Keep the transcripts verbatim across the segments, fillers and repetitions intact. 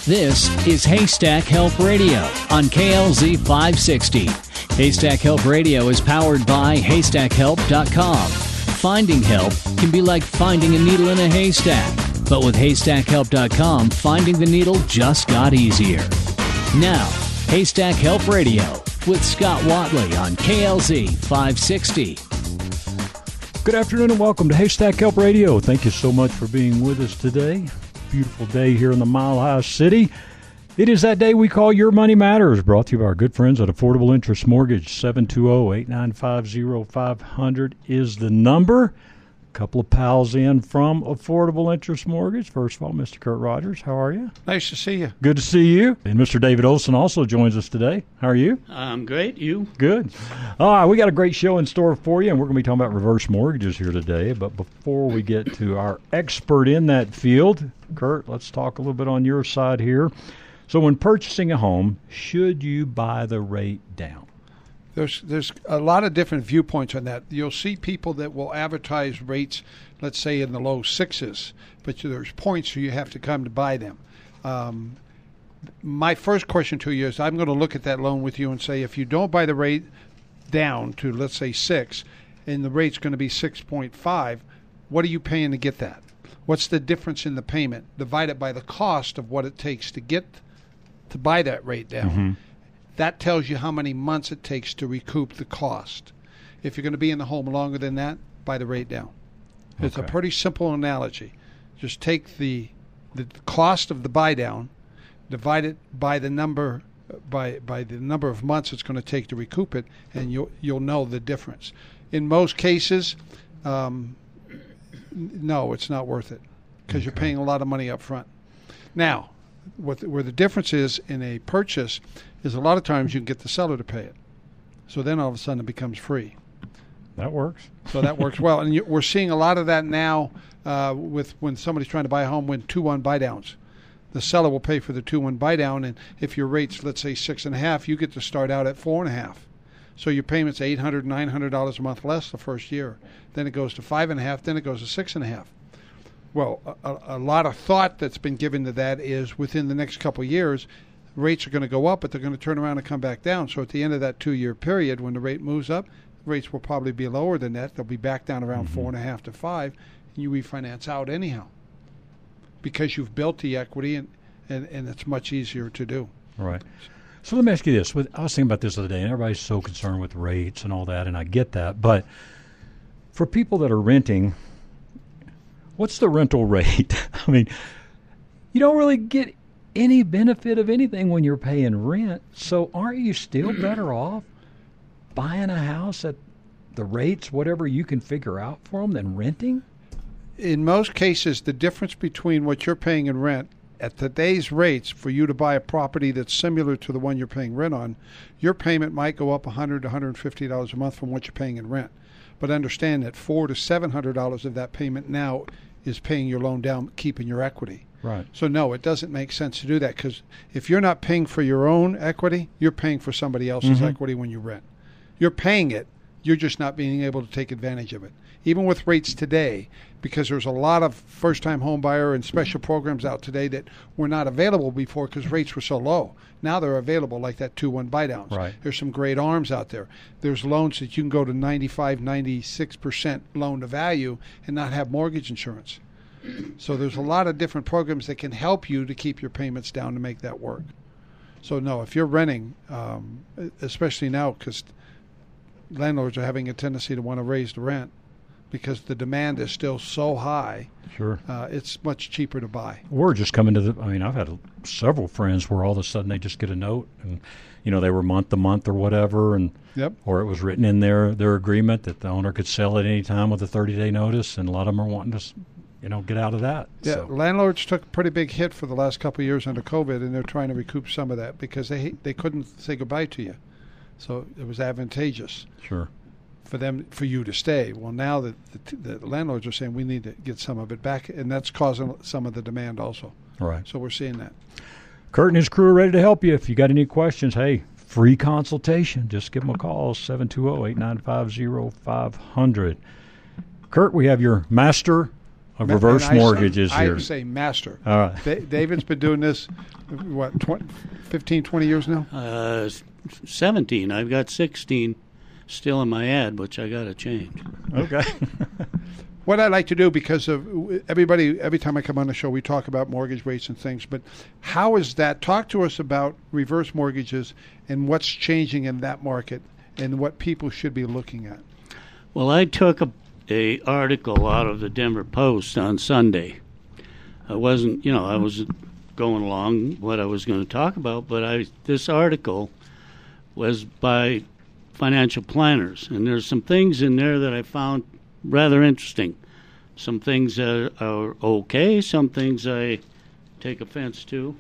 This is Haystack Help Radio on K L Z five sixty. Haystack Help Radio is powered by haystack help dot com. Finding help can be like finding a needle in a haystack, but with haystack help dot com, finding the needle just got easier. Now, Haystack Help Radio with Scott Watley on K L Z five sixty. Good afternoon and welcome to Haystack Help Radio. Thank you so much for being with us today. Beautiful day here in the Mile High City. It is that day we call Your Money Matters, brought to you by our good friends at Affordable Interest Mortgage. Seven two zero, eight nine five, zero five zero zero is the number. A couple of pals in from Affordable Interest Mortgage. First of all, Mister Kurt Rogers, how are you? Nice to see you. Good to see you. And Mister David Olson also joins us today. How are you? I'm great. You? Good. All right, we got a great show in store for you, and we're going to be talking about reverse mortgages here today. But before we get to our expert in that field, Kurt, let's talk a little bit on your side here. So when purchasing a home, should you buy the rate down? There's there's a lot of different viewpoints on that. You'll see people that will advertise rates, let's say in the low sixes, but there's points where you have to come to buy them. Um, my first question to you is, I'm going to look at that loan with you and say, if you don't buy the rate down to, let's say, six, and the rate's going to be six point five, what are you paying to get that? What's the difference in the payment divided by the cost of what it takes to get to buy that rate down? Mm-hmm. That tells you how many months it takes to recoup the cost. If you're going to be in the home longer than that, buy the rate down. Okay. It's a pretty simple analogy. Just take the the cost of the buy down, divide it by the number by by the number of months it's going to take to recoup it, and you'll you'll know the difference. In most cases, um, no, it's not worth it because okay. you're paying a lot of money up front. Now, what where the difference is in a purchase is a lot of times you can get the seller to pay it. So then all of a sudden it becomes free. That works. So that works well. And you, we're seeing a lot of that now uh, with when somebody's trying to buy a home with two one buy downs. The seller will pay for the two one buy down, and if your rate's, let's say, six and a half, you get to start out at four and a half. So your payment's eight hundred dollars, nine hundred dollars a month less the first year. Then it goes to five and a half, then it goes to six and a half. Well, a, a lot of thought that's been given to that is within the next couple of years, rates are going to go up, but they're going to turn around and come back down. So at the end of that two-year period, when the rate moves up, rates will probably be lower than that. They'll be back down around mm-hmm. four and a half to five, and you refinance out anyhow because you've built the equity, and, and, and it's much easier to do. Right. So let me ask you this. With, I was thinking about this the other day, and everybody's so concerned with rates and all that, and I get that. But for people that are renting, what's the rental rate? I mean, you don't really get any benefit of anything when you're paying rent. So aren't you still better off buying a house at the rates, whatever you can figure out for them, than renting? In most cases, the difference between what you're paying in rent at today's rates for you to buy a property that's similar to the one you're paying rent on, your payment might go up one hundred dollars to one hundred fifty dollars a month from what you're paying in rent. But understand that four hundred to seven hundred dollars of that payment now is paying your loan down, keeping your equity. Right. So, no, it doesn't make sense to do that because if you're not paying for your own equity, you're paying for somebody else's mm-hmm. equity when you rent. You're paying it. You're just not being able to take advantage of it. Even with rates today, because there's a lot of first-time home buyer and special programs out today that were not available before because rates were so low. Now they're available, like that two one buy downs. Right. There's some great arms out there. There's loans that you can go to ninety-five, ninety-six percent loan to value and not have mortgage insurance. So there's a lot of different programs that can help you to keep your payments down to make that work. So, no, if you're renting, um, especially now because landlords are having a tendency to want to raise the rent because the demand is still so high, sure, uh, it's much cheaper to buy. We're just coming to the, I mean, I've had several friends where all of a sudden they just get a note and, you know, they were month to month or whatever, and yep. or it was written in their, their agreement that the owner could sell at any time with a thirty-day notice, and a lot of them are wanting to, you know, get out of that. Yeah, so. Landlords took a pretty big hit for the last couple of years under COVID, and they're trying to recoup some of that because they they couldn't say goodbye to you. So it was advantageous. Sure. For them, for you to stay. Well, now that the, the landlords are saying we need to get some of it back, and that's causing some of the demand also. Right. So we're seeing that. Kurt and his crew are ready to help you. If you got any questions, hey, free consultation. Just give them a call, seven two zero, eight nine five, zero five zero zero. Kurt, we have your master of reverse and I, mortgages I here. would say master. All right. Da- David's been doing this, what, twenty, fifteen, twenty years now? Uh, seventeen. I've got sixteen still in my ad, which I got to change. Okay. What I like to do, because of everybody, every time I come on the show, we talk about mortgage rates and things, but how is that? Talk to us about reverse mortgages and what's changing in that market and what people should be looking at. Well, I took a, a article out of the Denver Post on Sunday. I wasn't, you know, I was going along what I was going to talk about, but I this article was by financial planners, and there's some things in there that I found rather interesting. Some things that are okay, some things I take offense to.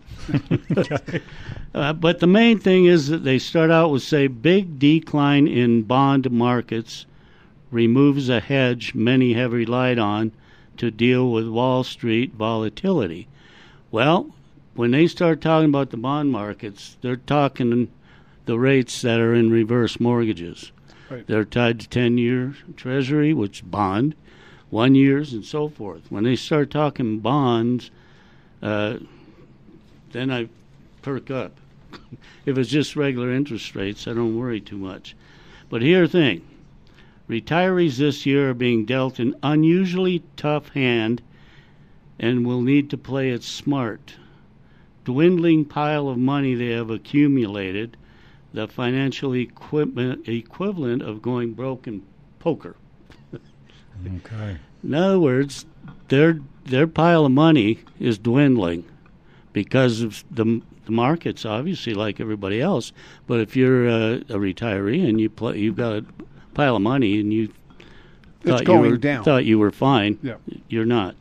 uh, but the main thing is that they start out with, say, big decline in bond markets removes a hedge many have relied on to deal with Wall Street volatility. Well, when they start talking about the bond markets, they're talking the rates that are in reverse mortgages. Right. They're tied to ten-year Treasury, which bond, one years, and so forth. When they start talking bonds, uh, then I perk up. If it's just regular interest rates, I don't worry too much. But here's the thing. Retirees this year are being dealt an unusually tough hand and will need to play it smart. Dwindling pile of money they have accumulated, the financial equipment, equivalent of going broke in poker. Okay. In other words, their their pile of money is dwindling because of the, the markets, obviously, like everybody else. But if you're a, a retiree and you play, you've got a pile of money and you It's thought going you were, down. thought you were fine, Yeah. you're not.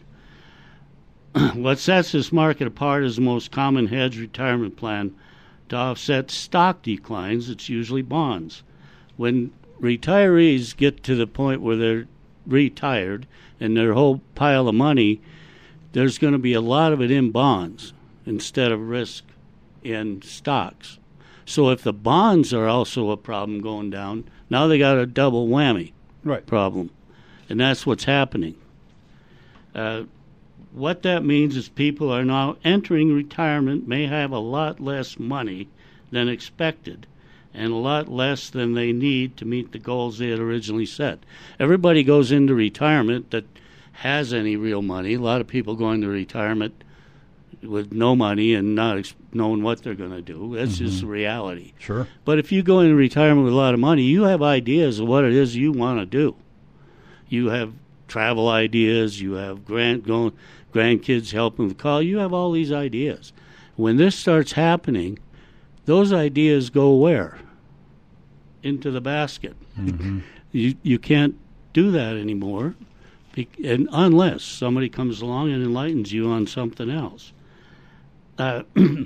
What sets this market apart is the most common hedge retirement plan to offset stock declines. It's usually bonds. When retirees get to the point where they're retired and their whole pile of money, there's going to be a lot of it in bonds instead of risk in stocks. So if the bonds are also a problem going down, now they got a double whammy Right. problem. And that's what's happening. Uh, what that means is people are now entering retirement, may have a lot less money than expected and a lot less than they need to meet the goals they had originally set. Everybody goes into retirement that has any real money. A lot of people go into retirement with no money and not ex- knowing what they're going to do. That's Mm-hmm. just the reality. Sure. But if you go into retirement with a lot of money, you have ideas of what it is you want to do. You have travel ideas. You have grand going, grandkids helping with college. You have all these ideas. When this starts happening, those ideas go where? Into the basket. Mm-hmm. You you can't do that anymore, be- and unless somebody comes along and enlightens you on something else. Uh,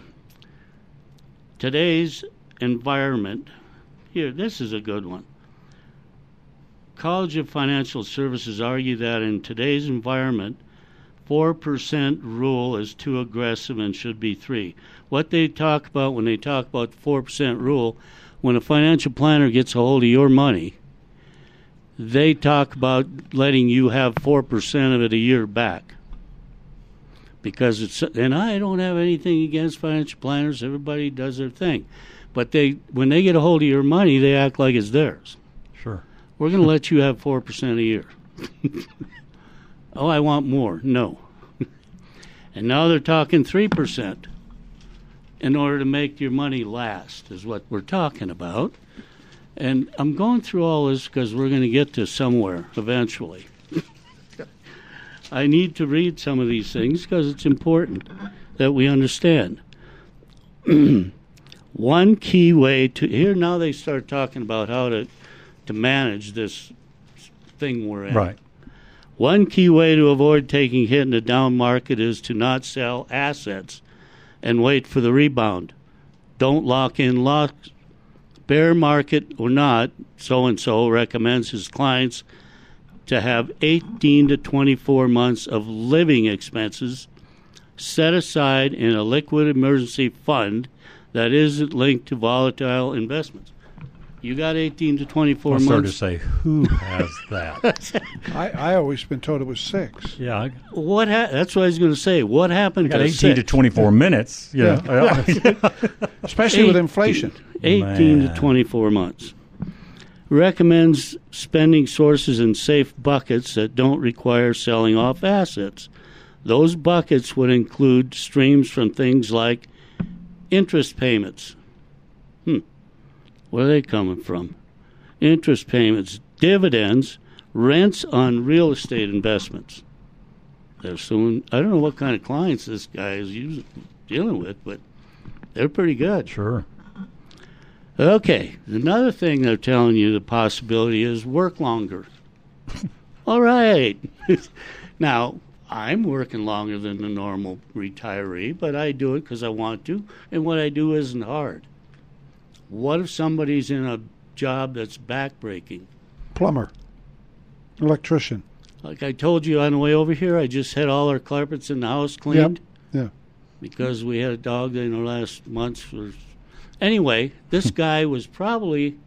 today's environment, here, this is a good one. College of Financial Services argue that in today's environment, four percent rule is too aggressive and should be three. What they talk about when they talk about the four percent rule, when a financial planner gets a hold of your money, they talk about letting you have four percent of it a year back. Because it's, and I don't have anything against financial planners. Everybody does their thing. But they, when they get a hold of your money, they act like it's theirs. Sure. We're going to let you have four percent a year. Oh, I want more. No. And now they're talking three percent in order to make your money last, is what we're talking about. And I'm going through all this because we're going to get to somewhere eventually. I need to read some of these things because it's important that we understand. One key way to, here now they start talking about how to, to manage this thing we're in. Right. One key way to avoid taking hit in a down market is to not sell assets and wait for the rebound. Don't lock in locks. Bear market or not, so-and-so recommends his clients to have eighteen to twenty-four months of living expenses set aside in a liquid emergency fund that isn't linked to volatile investments. You got eighteen to twenty-four I'll months. start to say, who has that? I, I always been told it was six. Yeah, I, What? Ha- that's what I was going to say. What happened I got to eighteen six? to twenty-four minutes. Yeah, Yeah. Especially with inflation. eighteen Man. to twenty-four months. Recommends spending sources in safe buckets that don't require selling off assets. Those buckets would include streams from things like interest payments. Hmm. Where are they coming from? Interest payments, dividends, rents on real estate investments. They're suing, I don't know what kind of clients this guy is using, dealing with, but they're pretty good. sure. Okay, another thing they're telling you the possibility is work longer. All right. Now, I'm working longer than the normal retiree, but I do it because I want to, and what I do isn't hard. What if somebody's in a job that's backbreaking? Plumber. Electrician. Like I told you on the way over here, I just had all our carpets in the house cleaned Yeah. because we had a dog in the last months. For... Anyway, this guy was probably,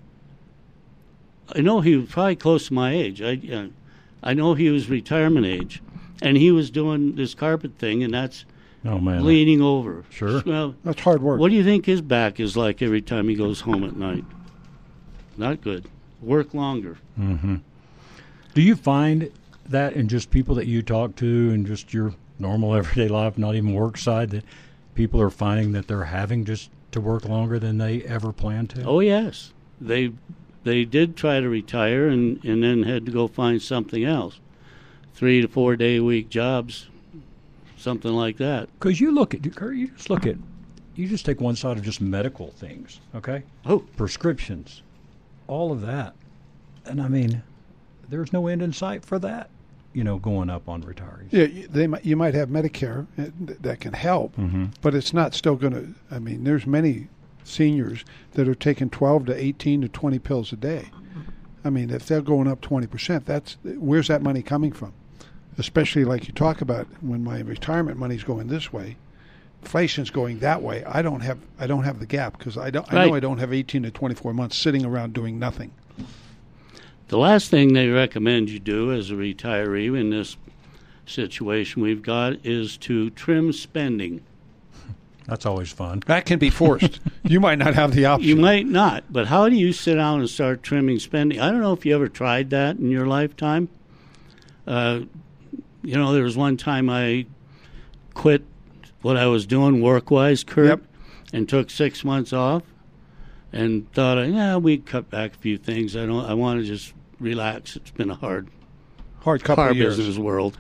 I know he was probably close to my age. I, uh, I know he was retirement age, and he was doing this carpet thing, and that's Oh, man. leaning over. Sure. Well, That's hard work. what do you think his back is like every time he goes home at night? Not good. Work longer. Mm-hmm. Do you find that in just people that you talk to and just your normal everyday life, not even work side, that people are finding that they're having just to work longer than they ever planned to? Oh yes, they they did try to retire and, and then had to go find something else, three to four day a week jobs, something like that. Because you look at, Kurt, you just look at, you just take one side of just medical things, okay? Oh, Prescriptions, all of that. And I mean, there's no end in sight for that, you know, going up on retirees. Yeah, you- they might, you might have Medicare uh, th- that can help, Mm-hmm. but it's not still going to. I mean, there's many seniors that are taking twelve to eighteen to twenty pills a day. I mean, if they're going up twenty percent, that's where's that money coming from? Especially like you talk about when my retirement money's going this way, inflation's going that way. I don't have I don't have the gap because I don't I know Right. I don't have eighteen to twenty-four months sitting around doing nothing. the last thing they recommend you do as a retiree in this situation we've got is to trim spending. That's always fun. That can be forced. You might not have the option. You might not, but how do you sit down and start trimming spending? I don't know if you ever tried that in your lifetime. Uh, you know, there was one time I quit what I was doing work-wise, Kurt, Yep. and took six months off, and thought, yeah, we'd cut back a few things. I don't. I want to just relax. It's been a hard, Hard couple car of years. business world.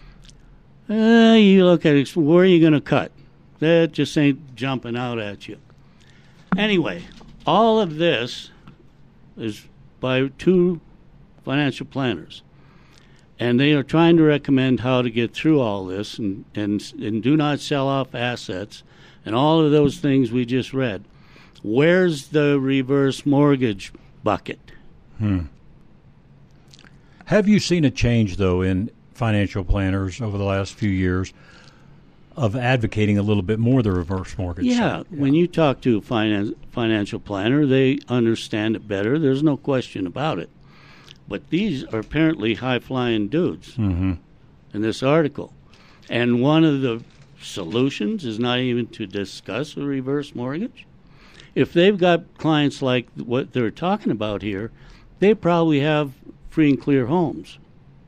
Uh, you look at it. Where are you going to cut? That just ain't jumping out at you. Anyway, all of this is by two financial planners. And they are trying to recommend how to get through all this and, and, and do not sell off assets and all of those things we just read. Where's the reverse mortgage bucket? Hmm. Have you seen a change, though, in financial planners over the last few years of advocating a little bit more the reverse mortgage? Yeah, side? when you talk to a finance, financial planner, they understand it better. There's no question about it. But these are apparently high-flying dudes Mm-hmm. in this article. And one of the solutions is not even to discuss a reverse mortgage. If they've got clients like what they're talking about here, they probably have free and clear homes.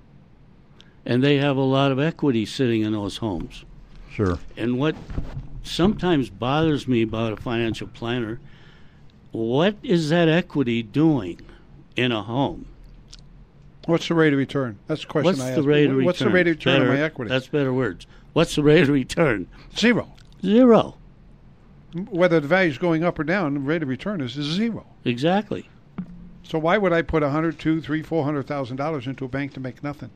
And they have a lot of equity sitting in those homes. Sure. And what sometimes bothers me about a financial planner, what is that equity doing in a home? What's the rate of return? That's the question What's I the asked. rate of return? What's the rate of return Better- on my equity? That's better words. What's the rate of return? Zero. Zero. Whether the value's going up or down, the rate of return is, is zero. Exactly. So why would I put a hundred, two, three, four hundred thousand dollars into a bank to make nothing?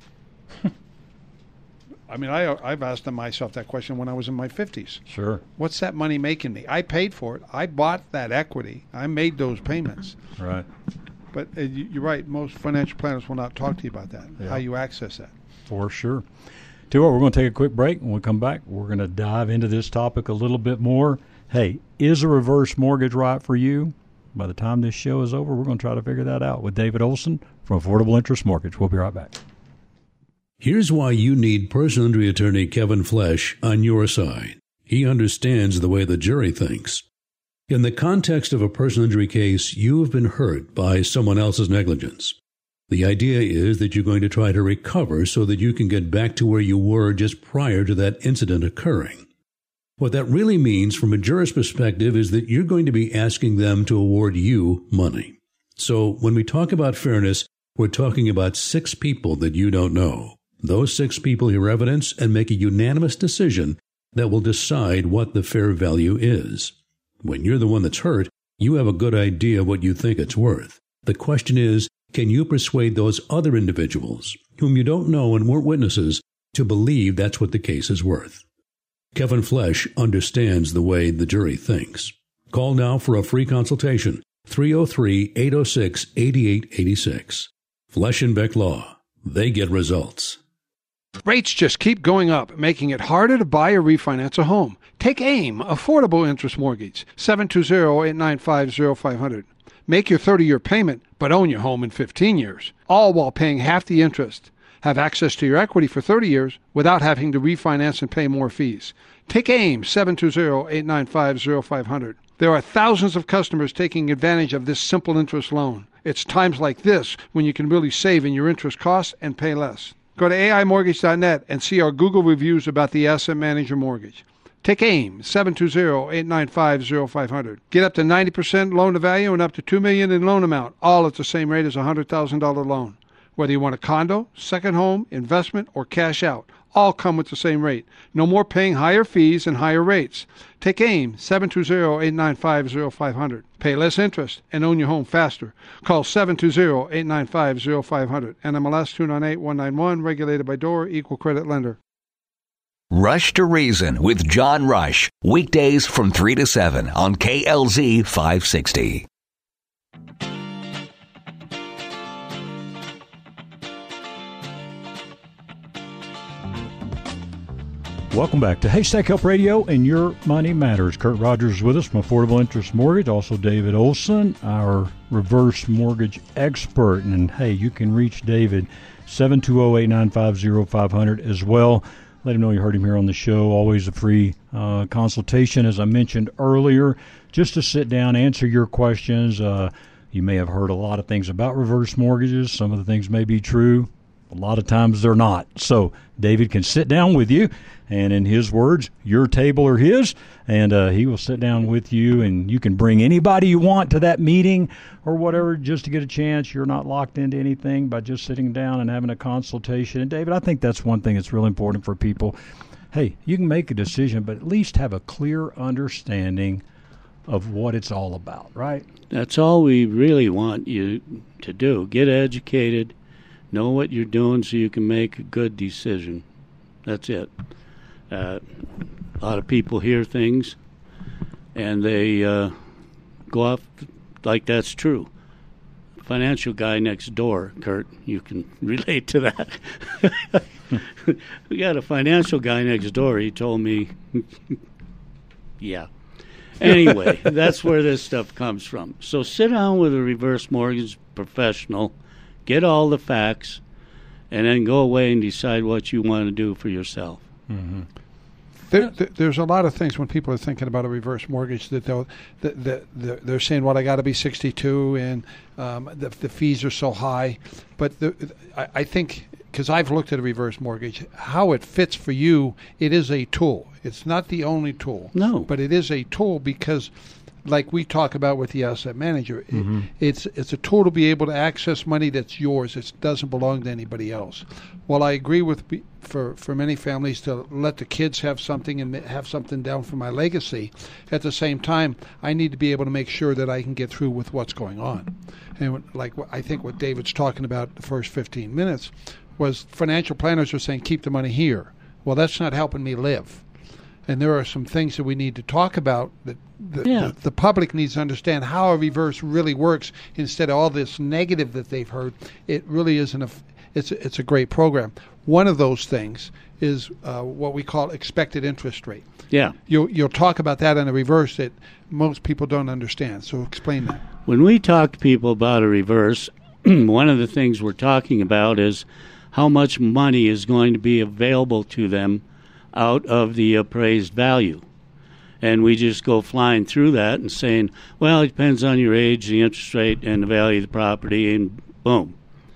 I mean, I I've asked myself that question when I was in my fifties. Sure. What's that money making me? I paid for it. I bought that equity. I made those payments. Right. But uh, you- you're right. Most financial planners will not talk to you about that. Yeah. How you access that. For sure. Tell you what, we're going to take a quick break. When we come back, we're going to dive into this topic a little bit more. Hey, is a reverse mortgage right for you? By the time this show is over, we're going to try to figure that out with David Olson from Affordable Interest Mortgage. We'll be right back. Here's why you need personal injury attorney Kevin Flesh on your side. He understands the way the jury thinks. In the context of a personal injury case, you have been hurt by someone else's negligence. The idea is that you're going to try to recover so that you can get back to where you were just prior to that incident occurring. What that really means from a juror's perspective is that you're going to be asking them to award you money. So when we talk about fairness, we're talking about six people that you don't know. Those six people hear evidence and make a unanimous decision that will decide what the fair value is. When you're the one that's hurt, you have a good idea of what you think it's worth. The question is, can you persuade those other individuals, whom you don't know and weren't witnesses, to believe that's what the case is worth? Kevin Flesh understands the way the jury thinks. Call now for a free consultation, three oh three, eight oh six, eight eight eight six. Flesh and Beck Law. They get results. Rates just keep going up, making it harder to buy or refinance a home. Take AIM, Affordable Interest Mortgage, seven two zero, eight nine five, zero five zero zero. Make your thirty-year payment, but own your home in fifteen years, all while paying half the interest. Have access to your equity for thirty years without having to refinance and pay more fees. Take AIM, seven two zero, eight nine five, zero five zero zero. There are thousands of customers taking advantage of this simple interest loan. It's times like this when you can really save in your interest costs and pay less. Go to A I mortgage dot net and see our Google reviews about the Asset Manager Mortgage. Take AIM, seven two zero, eight nine five, zero five zero zero. Get up to ninety percent loan to value and up to two million dollars in loan amount, all at the same rate as a one hundred thousand dollars loan. Whether you want a condo, second home, investment, or cash out, all come with the same rate. No more paying higher fees and higher rates. Take AIM, seven two zero, eight nine five, zero five zero zero. Pay less interest and own your home faster. Call seven two zero, eight nine five, zero five zero zero. N M L S two nine eight one nine one, regulated by D O R, equal credit lender. Rush to Reason with John Rush, weekdays from three to seven on K L Z five sixty. Welcome back to Haystack Help Radio and Your Money Matters. Kurt Rogers with us from Affordable Interest Mortgage. Also David Olson, our reverse mortgage expert. And, hey, you can reach David, seven two zero, eight nine five, zero five zero zero as well. Let him know you heard him here on the show. Always a free uh, consultation, as I mentioned earlier, just to sit down, answer your questions. Uh, you may have heard a lot of things about reverse mortgages. Some of the things may be true. A lot of times they're not. So David can sit down with you, and in his words, your table or his, and uh, he will sit down with you, and you can bring anybody you want to that meeting or whatever just to get a chance. You're not locked into anything by just sitting down and having a consultation. And, David, I think that's one thing that's really important for people. Hey, you can make a decision, but at least have a clear understanding of what it's all about, right? That's all we really want you to do. Get educated. Know what you're doing so you can make a good decision. That's it. Uh, a lot of people hear things, and they uh, go off like that's true. Financial guy next door, Kurt, you can relate to that. We got a financial guy next door. He told me, yeah. Anyway, that's where this stuff comes from. So sit down with a reverse mortgage professional, get all the facts, and then go away and decide what you want to do for yourself. Mm-hmm. There, there, there's a lot of things when people are thinking about a reverse mortgage that they'll that, that they're saying, "Well, I got to be sixty-two, and um, the, the fees are so high." But the, I, I think, because I've looked at a reverse mortgage, how it fits for you, it is a tool. It's not the only tool. No, but it is a tool because, like we talk about with the asset manager, mm-hmm. it, it's it's a tool to be able to access money that's yours. It doesn't belong to anybody else. Well, I agree with for for many families to let the kids have something and have something down for my legacy. At the same time, I need to be able to make sure that I can get through with what's going on. And like I think what David's talking about the first fifteen minutes was financial planners are saying keep the money here. Well, that's not helping me live. And there are some things that we need to talk about that the, yeah. the, the public needs to understand how a reverse really works instead of all this negative that they've heard. It really isn't a, it's a, it's a great program. One of those things is uh, what we call expected interest rate. Yeah. You'll you'll talk about that in the reverse that most people don't understand. So explain that. When we talk to people about a reverse, one of the things we're talking about is how much money is going to be available to them out of the appraised value. And we just go flying through that and saying, well, it depends on your age, the interest rate, and the value of the property, and boom.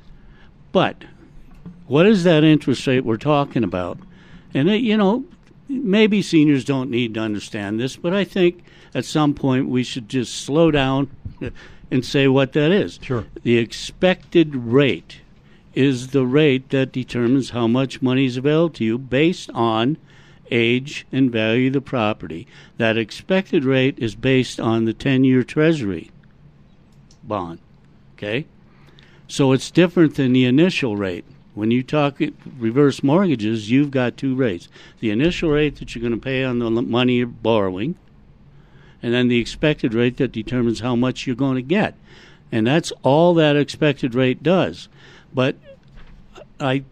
But what is that interest rate we're talking about? And, it, you know, maybe seniors don't need to understand this, but I think at some point we should just slow down and say what that is. Sure. The expected rate is the rate that determines how much money is available to you based on age and value of the property. That expected rate is based on the ten-year Treasury bond, okay? So it's different than the initial rate. When you talk reverse mortgages, you've got two rates. The initial rate that you're going to pay on the money you're borrowing, and then the expected rate that determines how much you're going to get. And that's all that expected rate does. But I...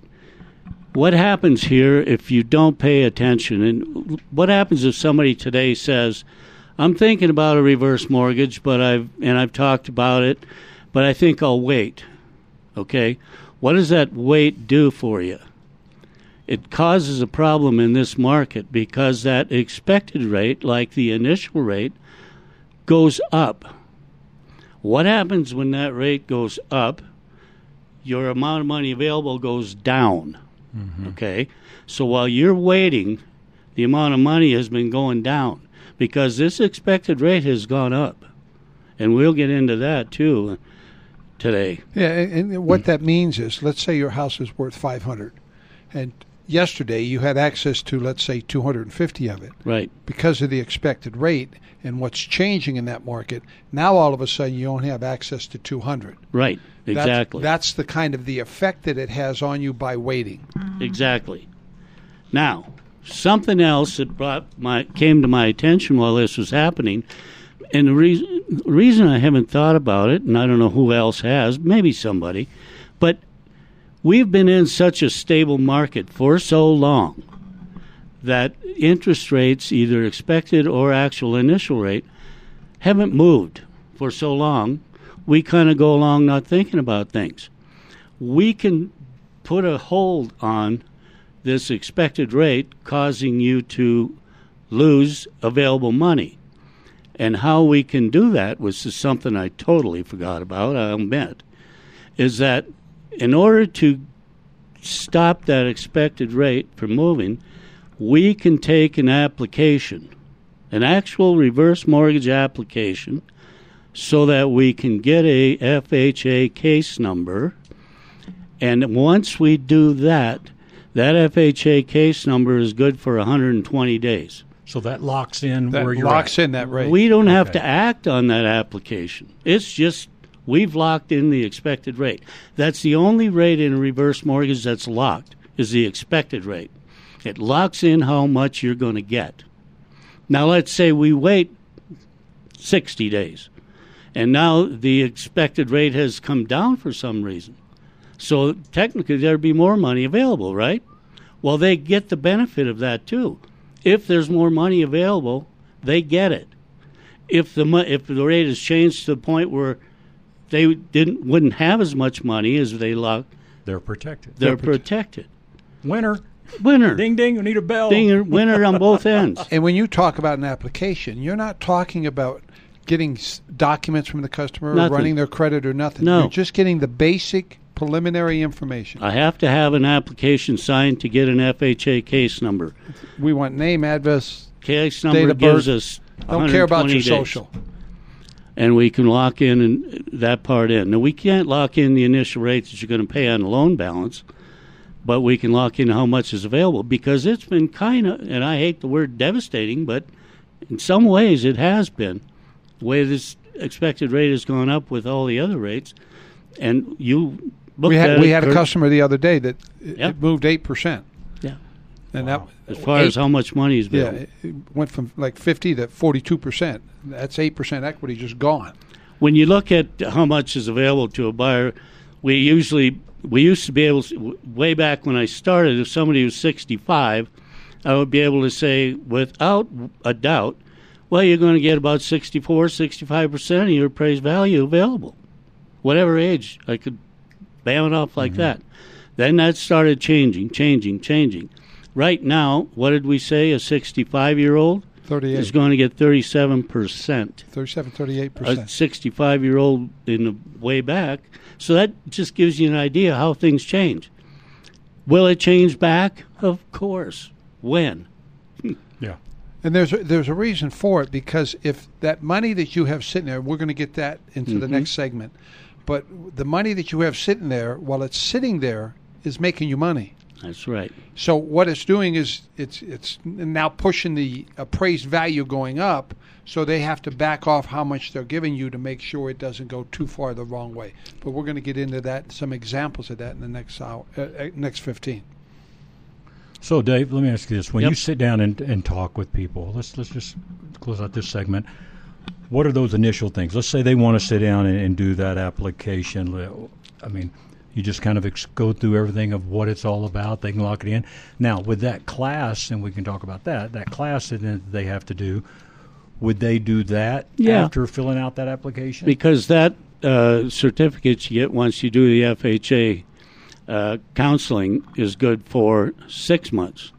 what happens here if you don't pay attention? And what happens if somebody today says, I'm thinking about a reverse mortgage, but I've and I've talked about it, but I think I'll wait. Okay? What does that wait do for you? It causes a problem in this market because that expected rate, like the initial rate, goes up. What happens when that rate goes up? Your amount of money available goes down. Mm-hmm. Okay? So while you're waiting, the amount of money has been going down because this expected rate has gone up. And we'll get into that, too, today. Yeah, and, and what mm. that means is, let's say your house is worth five hundred dollars, and yesterday you had access to, let's say, two hundred fifty of it. Right. Because of the expected rate and what's changing in that market, now all of a sudden you only have access to two hundred. Right, exactly. That's, that's the kind of the effect that it has on you by waiting. Exactly. Now, something else that brought my came to my attention while this was happening, and the reason, the reason I haven't thought about it, and I don't know who else has, maybe somebody, but we've been in such a stable market for so long that interest rates, either expected or actual initial rate, haven't moved for so long. We kind of go along not thinking about things. We can put a hold on this expected rate, causing you to lose available money. And how we can do that, which is something I totally forgot about, I'll admit, is that in order to stop that expected rate from moving, we can take an application, an actual reverse mortgage application, so that we can get a F H A case number. And once we do that, that F H A case number is good for one hundred twenty days. So that locks in that where you're locks at. in that rate. We don't okay. have to act on that application. It's just we've locked in the expected rate. That's the only rate in a reverse mortgage that's locked, is the expected rate. It locks in how much you're going to get. Now let's say we wait sixty days, and now the expected rate has come down for some reason. So technically there'd be more money available, right? Well, they get the benefit of that too. If there's more money available, they get it. If the mo- if the rate has changed to the point where they didn't wouldn't have as much money as they locked, they're protected. They're, they're protected. Winner. Winner. Ding, ding, we need a bell. Ding, winner on both ends. And when you talk about an application, you're not talking about getting s- documents from the customer, Nothing. or running their credit or nothing. No. You're just getting the basic preliminary information. I have to have an application signed to get an F H A case number. We want name, address, Case date number of gives birth. us Don't care about your days. social. And we can lock in and that part in. Now, we can't lock in the initial rate that you're going to pay on the loan balance, but we can lock in how much is available because it's been kind of, and I hate the word devastating, but in some ways it has been. The way this expected rate has gone up with all the other rates, and you looked We had at we it, had a Kurt, customer the other day that it, Yep. it moved eight percent. Yeah. And Wow. that As far eight, as how much money is yeah, available. it went from like fifty to forty-two percent. That's eight percent equity just gone. When you look at how much is available to a buyer, we usually we used to be able to, way back when I started, if somebody was sixty-five, I would be able to say without a doubt, well, you're going to get about sixty-four, sixty-five percent of your appraised value available. Whatever age, I could bam it off like mm-hmm. that. Then that started changing, changing, changing. Right now, what did we say? A sixty-five-year-old thirty-eight is going to get thirty-seven percent. thirty-seven, thirty-eight percent. A sixty-five-year-old in the way back. So that just gives you an idea how things change. Will it change back? Of course. When? Yeah. And there's a, there's a reason for it, because if that money that you have sitting there, we're going to get that into mm-hmm. the next segment, but the money that you have sitting there, while it's sitting there, is making you money. That's right. So what it's doing is it's it's now pushing the appraised value going up, so they have to back off how much they're giving you to make sure it doesn't go too far the wrong way. But we're going to get into that, some examples of that in the next hour, uh, next fifteen. So, Dave, let me ask you this: when yep. you sit down and, and talk with people, let's let's just close out this segment. What are those initial things? Let's say they want to sit down and, and do that application. I mean, you just kind of ex- go through everything of what it's all about. They can lock it in. Now, with that class, and we can talk about that, that class that they have to do, would they do that yeah. after filling out that application? Because that uh, certificate you get once you do the F H A uh, counseling is good for six months.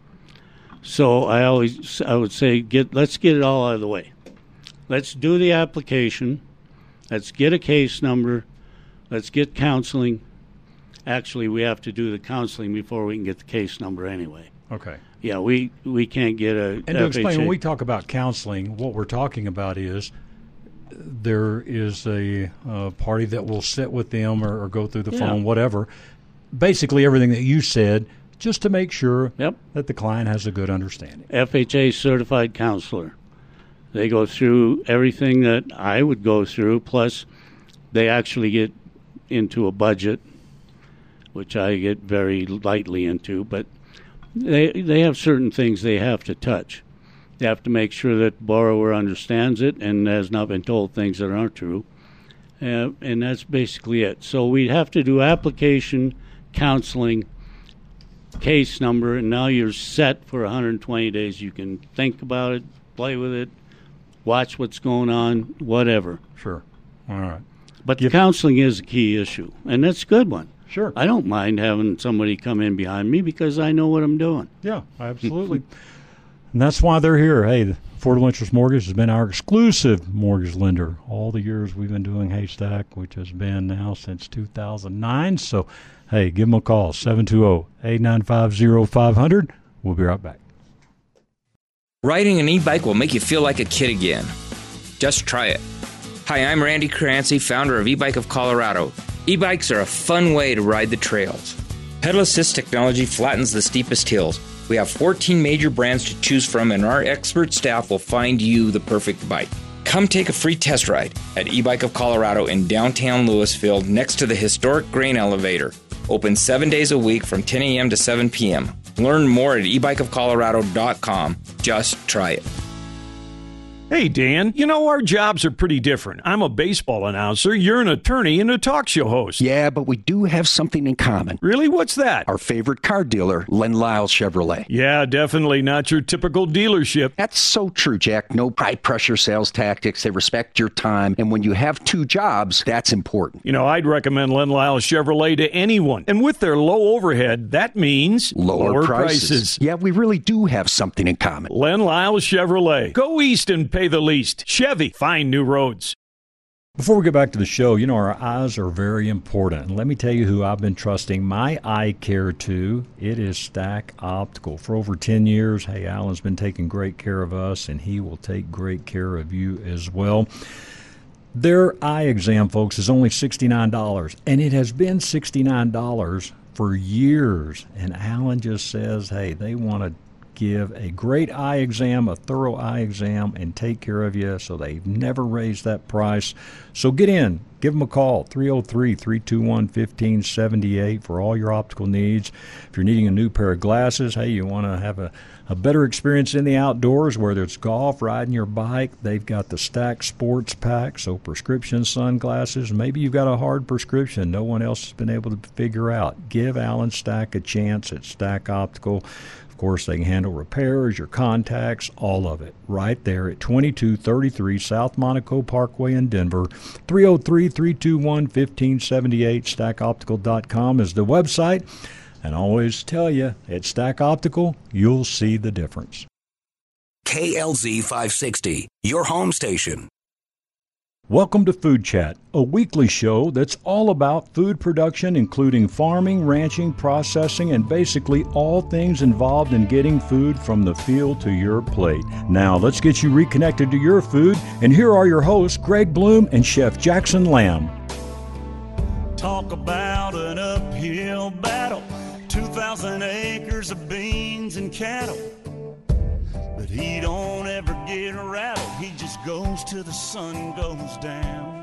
So I always I would say get let's get it all out of the way. Let's do the application. Let's get a case number. Let's get counseling. Actually, we have to do the counseling before we can get the case number anyway. Okay. Yeah, we, we can't get a And to F H A. explain, when we talk about counseling, what we're talking about is there is a uh, party that will sit with them or, or go through the yeah. phone, whatever. Basically everything that you said, just to make sure yep. that the client has a good understanding. F H A certified counselor. They go through everything that I would go through, plus they actually get into a budget, which I get very lightly into, but they they have certain things they have to touch. They have to make sure that the borrower understands it and has not been told things that aren't true, uh, and that's basically it. So we have to do application, counseling, case number, and now you're set for one hundred twenty days. You can think about it, play with it, watch what's going on, whatever. Sure. All right. But the counseling is a key issue, and that's a good one. Sure. I don't mind having somebody come in behind me because I know what I'm doing. Yeah, absolutely. And that's why they're here. Hey, the Affordable Interest Mortgage has been our exclusive mortgage lender all the years we've been doing Haystack, which has been now since two thousand nine. So, hey, give them a call, seven two zero, eight nine five, zero five zero zero. We'll be right back. Riding an e-bike will make you feel like a kid again. Just try it. Hi, I'm Randy Crancy, founder of E-Bike of Colorado. E-bikes are a fun way to ride the trails. Pedal assist technology flattens the steepest hills. We have fourteen major brands to choose from, and our expert staff will find you the perfect bike. Come take a free test ride at E-Bike of Colorado in downtown Louisville next to the historic grain elevator. Open seven days a week from ten a.m. to seven p.m. Learn more at e bike of colorado dot com. Just try it. Hey, Dan, you know, our jobs are pretty different. I'm a baseball announcer, you're an attorney and a talk show host. Yeah, but we do have something in common. Really? What's that? Our favorite car dealer, Len Lyle Chevrolet. Yeah, definitely not your typical dealership. That's so true, Jack. No high-pressure sales tactics. They respect your time. And when you have two jobs, that's important. You know, I'd recommend Len Lyle Chevrolet to anyone. And with their low overhead, that means lower, lower prices. prices. Yeah, we really do have something in common. Len Lyle Chevrolet. Go east and pay the least. Chevy, find new roads. Before we get back to the show, you know, our eyes are very important. And let me tell you who I've been trusting my eye care to. It is Stack Optical. For over ten years, hey, Alan's been taking great care of us, and he will take great care of you as well. Their eye exam, folks, is only sixty-nine dollars, and it has been sixty-nine dollars for years. And Alan just says, hey, they want to give a great eye exam, a thorough eye exam, and take care of you, so they've never raised that price. So get in. Give them a call, three oh three, three two one, one five seven eight for all your optical needs. If you're needing a new pair of glasses, hey, you want to have a, a better experience in the outdoors, whether it's golf, riding your bike, they've got the Stack Sports Pack, so prescription sunglasses. Maybe you've got a hard prescription no one else has been able to figure out. Give Alan Stack a chance at Stack Optical. Of course, they can handle repairs, your contacts, all of it, right there at twenty-two thirty-three South Monaco Parkway in Denver. three oh three, three two one, one five seven eight. stack optical dot com is the website. And I always tell you, at Stack Optical, you'll see the difference. K L Z five sixty, your home station. Welcome to Food Chat, a weekly show that's all about food production, including farming, ranching, processing, and basically all things involved in getting food from the field to your plate. Now, let's get you reconnected to your food, and here are your hosts, Greg Bloom and Chef Jackson Lamb. Talk about an uphill battle, two thousand acres of beans and cattle. But he don't ever get rattled, he just goes till the sun goes down.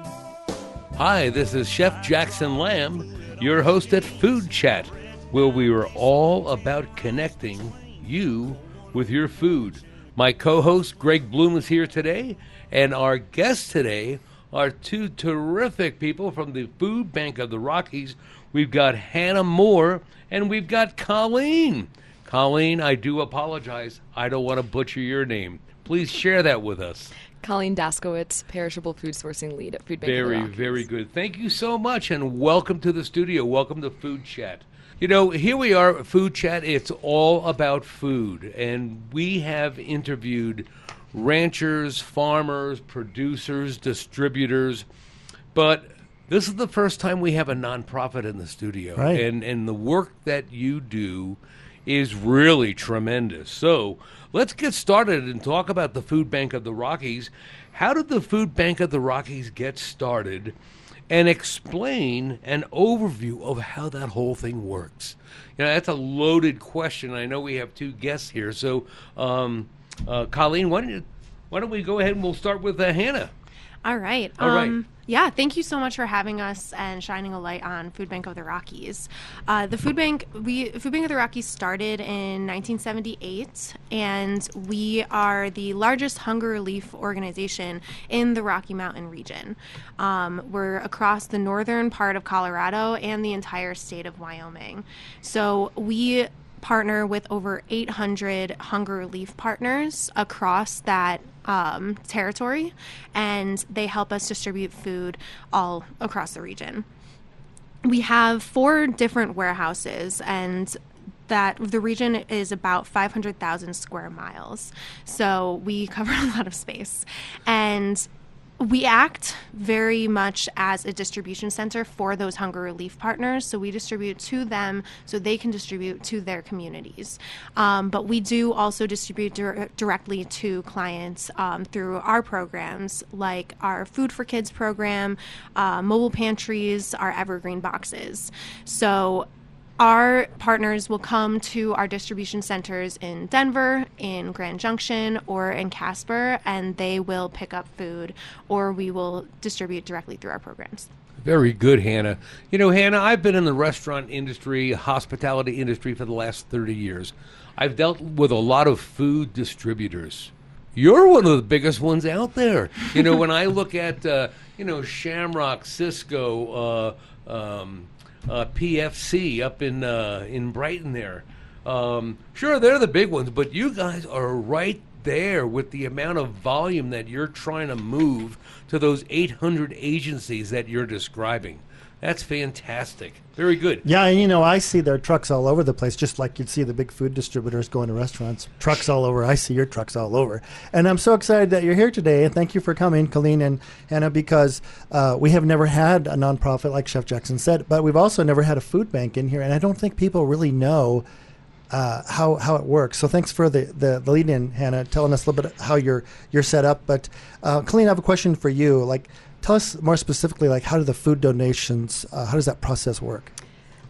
Hi, this is Chef Jackson Lamb, your host at Food Chat, where we are all about connecting you with your food. My co-host Greg Bloom is here today, and our guests today are two terrific people from the Food Bank of the Rockies. We've got Hannah Moore, and we've got Colleen. Colleen, I do apologize. I don't want to butcher your name. Please share that with us. Colleen Daskowitz, Perishable Food Sourcing Lead at Food Bank very, of the Rockies. Very good. Thank you so much, and welcome to the studio. Welcome to Food Chat. You know, here we are at Food Chat. It's all about food, and we have interviewed ranchers, farmers, producers, distributors, but this is the first time we have a nonprofit in the studio. Right. And, and the work that you do is really tremendous. So let's get started and talk about the Food Bank of the Rockies. How did the Food Bank of the Rockies get started? And explain an overview of how that whole thing works. You know, that's a loaded question. I know we have two guests here. So, um, uh, Colleen, why don't, you, why don't we go ahead and we'll start with uh, Hannah. All right. All right. Um, yeah, thank you so much for having us and shining a light on Food Bank of the Rockies. Uh, the Food Bank, we Food Bank of the Rockies started in nineteen seventy-eight, and we are the largest hunger relief organization in the Rocky Mountain region. Um, we're across the northern part of Colorado and the entire state of Wyoming. So we partner with over eight hundred hunger relief partners across that um, territory, and they help us distribute food all across the region. We have four different warehouses, and that the region is about five hundred thousand square miles. So we cover a lot of space. And we act very much as a distribution center for those hunger relief partners. So we distribute to them so they can distribute to their communities. Um, but we do also distribute dir- directly to clients um, through our programs, like our Food for Kids program, uh, mobile pantries, our evergreen boxes. So our partners will come to our distribution centers in Denver, in Grand Junction, or in Casper, and they will pick up food, or we will distribute directly through our programs. Very good, Hannah. You know, Hannah, I've been in the restaurant industry, hospitality industry for the last thirty years. I've dealt with a lot of food distributors. You're one of the biggest ones out there. You know, when I look at, uh, you know, Shamrock, Cisco, uh, um, Uh, P F C up in uh, in Brighton there. Um, sure, they're the big ones, but you guys are right there with the amount of volume that you're trying to move to those eight hundred agencies that you're describing. That's fantastic. Very good. Yeah, and you know, I see their trucks all over the place, just like you'd see the big food distributors going to restaurants. Trucks all over. I see your trucks all over. And I'm so excited that you're here today, and thank you for coming, Colleen and Hannah, because uh, we have never had a nonprofit, like Chef Jackson said, but we've also never had a food bank in here, and I don't think people really know uh, how how it works. So thanks for the, the, the lead-in, Hannah, telling us a little bit how you're, you're set up. But uh, Colleen, I have a question for you. Like, tell us more specifically, like, how do the food donations, uh, how does that process work?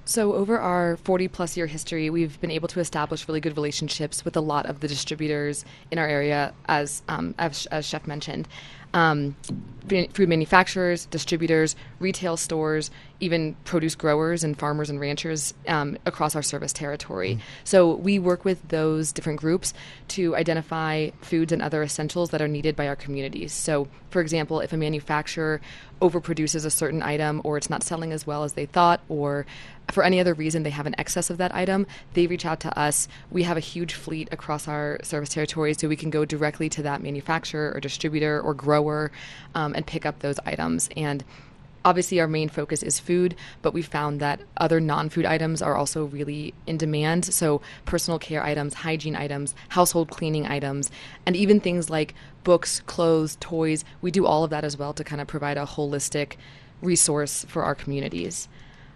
So over our forty plus year history, we've been able to establish really good relationships with a lot of the distributors in our area, as um, as, as Chef mentioned. Um, food manufacturers, distributors, retail stores, even produce growers and farmers and ranchers um, across our service territory. Mm. So we work with those different groups to identify foods and other essentials that are needed by our communities. So, for example, if a manufacturer overproduces a certain item, or it's not selling as well as they thought, or for any other reason they have an excess of that item, they reach out to us. We have a huge fleet across our service territory, so we can go directly to that manufacturer or distributor or grower um, and pick up those items. And obviously our main focus is food, but we found that other non-food items are also really in demand. So personal care items, hygiene items, household cleaning items, and even things like books, clothes, toys. We do all of that as well to kind of provide a holistic resource for our communities.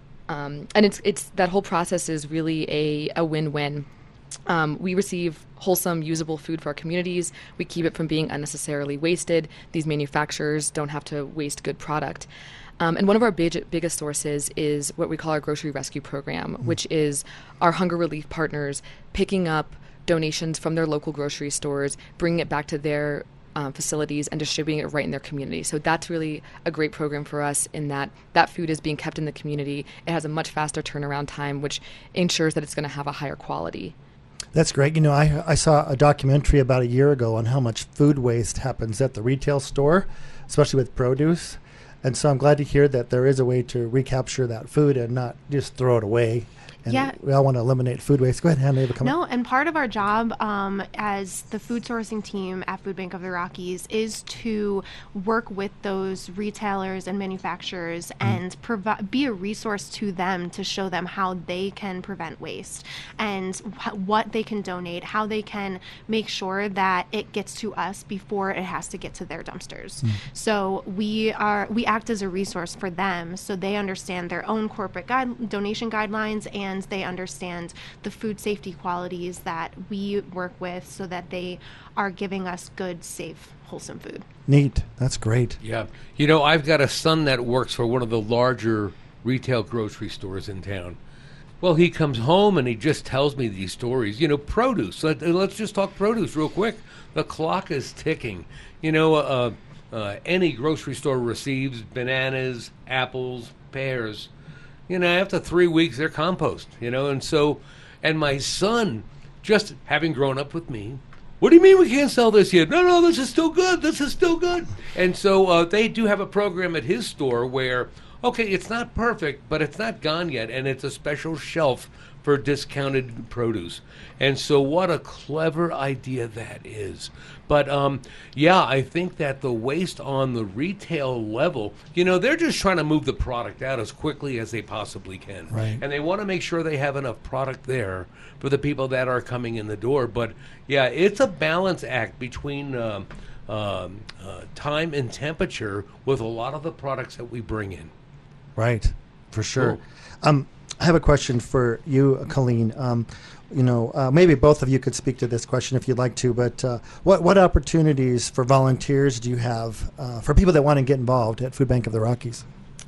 Um, and it's it's that whole process is really a, a win-win. Um, we receive wholesome, usable food for our communities. We keep it from being unnecessarily wasted. These manufacturers don't have to waste good product. Um, and one of our big, biggest sources is what we call our grocery rescue program, mm. which is our hunger relief partners picking up donations from their local grocery stores, bringing it back to their Um, facilities and distributing it right in their community. So that's really a great program for us in that that food is being kept in the community. It has a much faster turnaround time, which ensures that it's going to have a higher quality. That's great. You know, I, I saw a documentary about a year ago on how much food waste happens at the retail store, especially with produce. And so I'm glad to hear that there is a way to recapture that food and not just throw it away. And yeah. we all want to eliminate food waste. Go ahead, Hannah. No, and part of our job um, as the food sourcing team at Food Bank of the Rockies is to work with those retailers and manufacturers mm. and provi- be a resource to them to show them how they can prevent waste and wh- what they can donate, how they can make sure that it gets to us before it has to get to their dumpsters. Mm. So we are we act as a resource for them so they understand their own corporate guide, donation guidelines, and they understand the food safety qualities that we work with so that they are giving us good, safe, wholesome food. Neat. That's great. Yeah. You know, I've got a son that works for one of the larger retail grocery stores in town. Well, he comes home and he just tells me these stories. You know, produce. Let, let's just talk produce real quick. The clock is ticking. You know, uh, uh, any grocery store receives bananas, apples, pears. You know, after three weeks, they're compost, you know, and so, and my son, just having grown up with me, what do you mean we can't sell this yet? No, no, this is still good. This is still good. And so uh, they do have a program at his store where, okay, it's not perfect, but it's not gone yet, and it's a special shelf for discounted produce. And so what a clever idea that is. But, um, yeah, I think that the waste on the retail level, you know, they're just trying to move the product out as quickly as they possibly can. Right. And they want to make sure they have enough product there for the people that are coming in the door. But, yeah, it's a balance act between uh, um, uh, time and temperature with a lot of the products that we bring in. Right, for sure. Cool. Um, I have a question for you, Colleen. Um, you know, uh, maybe both of you could speak to this question if you'd like to, but uh, what, what opportunities for volunteers do you have uh, for people that want to get involved at Food Bank of the Rockies?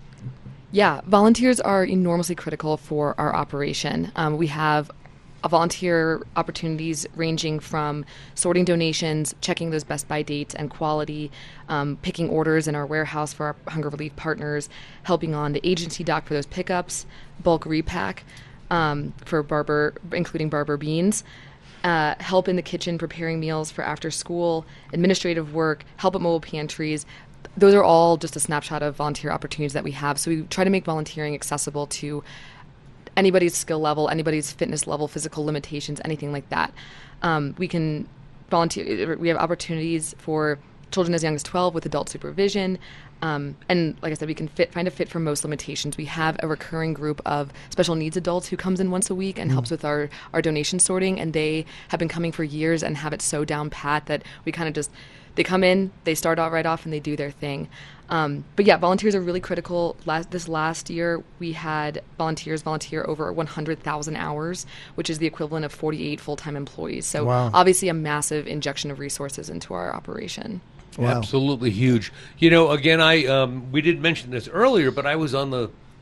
Yeah, volunteers are enormously critical for our operation. Um, we have a volunteer opportunities ranging from sorting donations, checking those best by dates and quality, um, picking orders in our warehouse for our hunger relief partners, helping on the agency dock for those pickups, bulk repack um, for Barber, including Barber beans, uh, help in the kitchen preparing meals for after school, administrative work, help at mobile pantries. Those are all just a snapshot of volunteer opportunities that we have. So we try to make volunteering accessible to anybody's skill level, anybody's fitness level, physical limitations, anything like that. Um, we can volunteer. We have opportunities for children as young as twelve with adult supervision. Um, and like I said, we can fit, find a fit for most limitations. We have a recurring group of special needs adults who comes in once a week and mm. helps with our, our donation sorting. And they have been coming for years and have it so down pat that we kind of just, they come in, they start out right off and they do their thing. Um, but yeah, volunteers are really critical. Last, this last year, we had volunteers volunteer over one hundred thousand hours, which is the equivalent of forty-eight full-time employees. So wow. Obviously a massive injection of resources into our operation. Wow. Absolutely huge. You know, again, I um, we did mention this earlier, but I was on the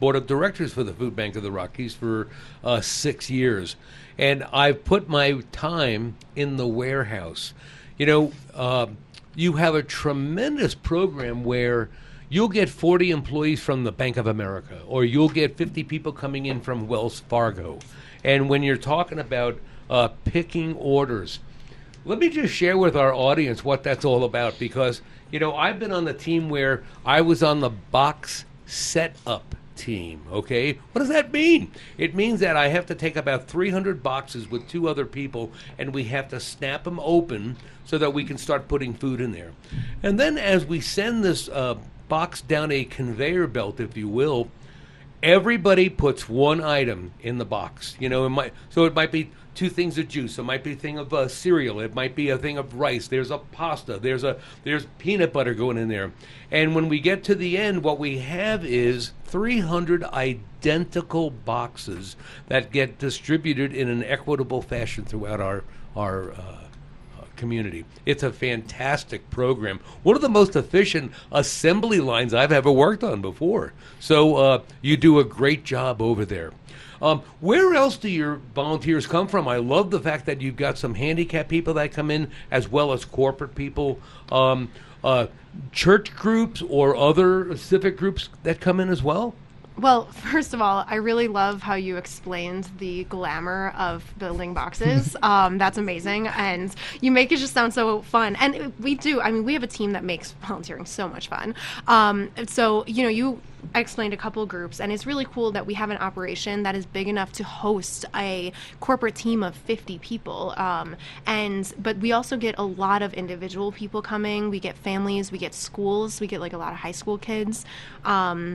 board of directors for the Food Bank of the Rockies for uh, six years. And I've put my time in the warehouse. You know, uh, you have a tremendous program where you'll get forty employees from the Bank of America, or you'll get fifty people coming in from Wells Fargo. And when you're talking about uh, picking orders, let me just share with our audience what that's all about, because, you know, I've been on the team where I was on the box setup team, okay? What does that mean? It means that I have to take about three hundred boxes with two other people, and we have to snap them open so that we can start putting food in there. And then as we send this uh, box down a conveyor belt, if you will, everybody puts one item in the box. You know, it might, so it might be two things of juice. It might be a thing of uh, cereal. It might be a thing of rice. There's a pasta. There's a there's peanut butter going in there. And when we get to the end, what we have is three hundred identical boxes that get distributed in an equitable fashion throughout our our uh, community. It's a fantastic program. One of the most efficient assembly lines I've ever worked on before. So uh, you do a great job over there. Um, where else do your volunteers come from? I love the fact that you've got some handicapped people that come in, as well as corporate people, um, uh, church groups or other civic groups that come in as well. Well, first of all, I really love how you explained the glamour of building boxes. um, that's amazing. And you make it just sound so fun. And we do. I mean, we have a team that makes volunteering so much fun. Um, so, you know, you I explained a couple groups, and it's really cool that we have an operation that is big enough to host a corporate team of fifty people. Um, and but we also get a lot of individual people coming. We get families. We get schools. We get like a lot of high school kids. Um,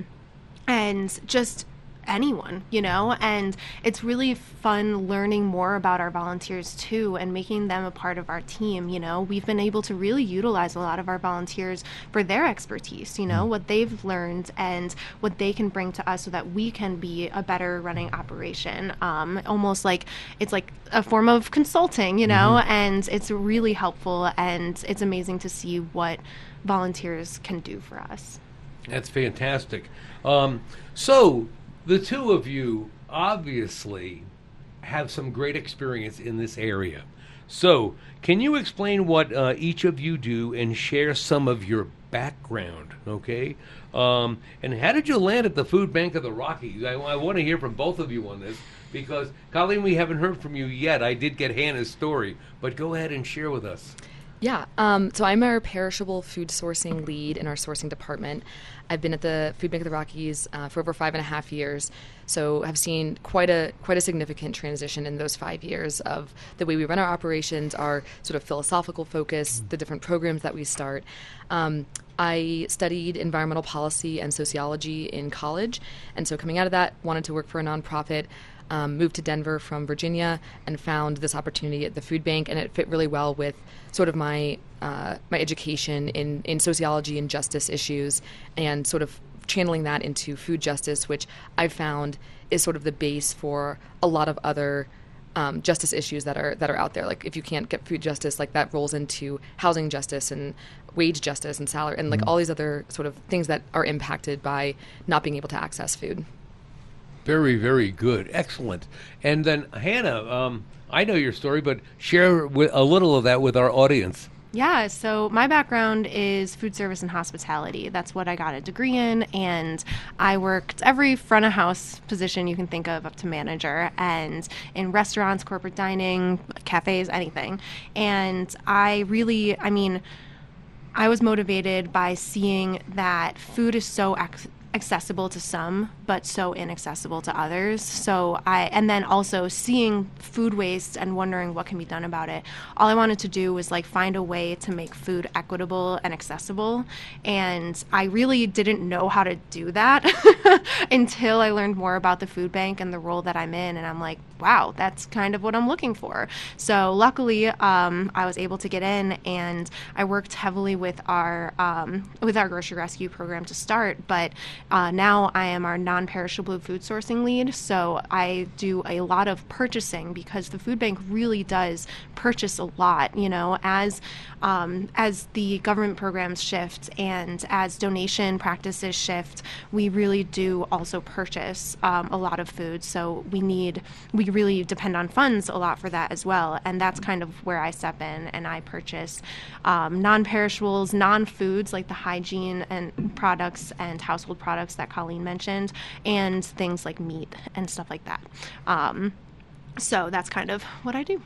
and just anyone, you know, and it's really fun learning more about our volunteers too and making them a part of our team. You know, we've been able to really utilize a lot of our volunteers for their expertise, you know, mm-hmm. what they've learned and what they can bring to us so that we can be a better running operation. Um, almost like it's like a form of consulting, you know, mm-hmm. and it's really helpful, and it's amazing to see what volunteers can do for us. That's fantastic. Um, so the two of you obviously have some great experience in this area. So can you explain what uh, each of you do and share some of your background, okay? Um, and how did you land at the Food Bank of the Rockies? I, I want to hear from both of you on this, because, Colleen, we haven't heard from you yet. I did get Hannah's story, but go ahead and share with us. Yeah, um, so I'm our perishable food sourcing lead in our sourcing department. I've been at the Food Bank of the Rockies uh, for over five and a half years, so I've seen quite a quite a significant transition in those five years of the way we run our operations, our sort of philosophical focus, the different programs that we start. Um, I studied environmental policy and sociology in college, and so coming out of that, wanted to work for a nonprofit. Um, moved to Denver from Virginia and found this opportunity at the food bank, and it fit really well with sort of my uh, my education in, in sociology and justice issues, and sort of channeling that into food justice, which I've found is sort of the base for a lot of other um, justice issues that are that are out there. Like if you can't get food justice, like that rolls into housing justice and wage justice and salary and like mm-hmm. all these other sort of things that are impacted by not being able to access food. Very, very good. Excellent. And then, Hannah, um, I know your story, but share with, a little of that with our audience. Yeah, so my background is food service and hospitality. That's what I got a degree in, and I worked every front of house position you can think of up to manager, and in restaurants, corporate dining, cafes, anything. And I really, I mean, I was motivated by seeing that food is so ac- accessible to some, but so inaccessible to others. So I, and then also seeing food waste and wondering what can be done about it. All I wanted to do was like find a way to make food equitable and accessible. And I really didn't know how to do that until I learned more about the food bank and the role that I'm in. And I'm like, wow, that's kind of what I'm looking for. So luckily, um, I was able to get in, and I worked heavily with our um, with our grocery rescue program to start. But uh, now I am our non-perishable food sourcing lead. So I do a lot of purchasing because the food bank really does purchase a lot. You know, as um, as the government programs shift and as donation practices shift, we really do also purchase um, a lot of food. So we need we really depend on funds a lot for that as well, and that's kind of where I step in, and I purchase um, non-perishables, non-foods like the hygiene and products and household products that Colleen mentioned, and things like meat and stuff like that. Um, so that's kind of what I do.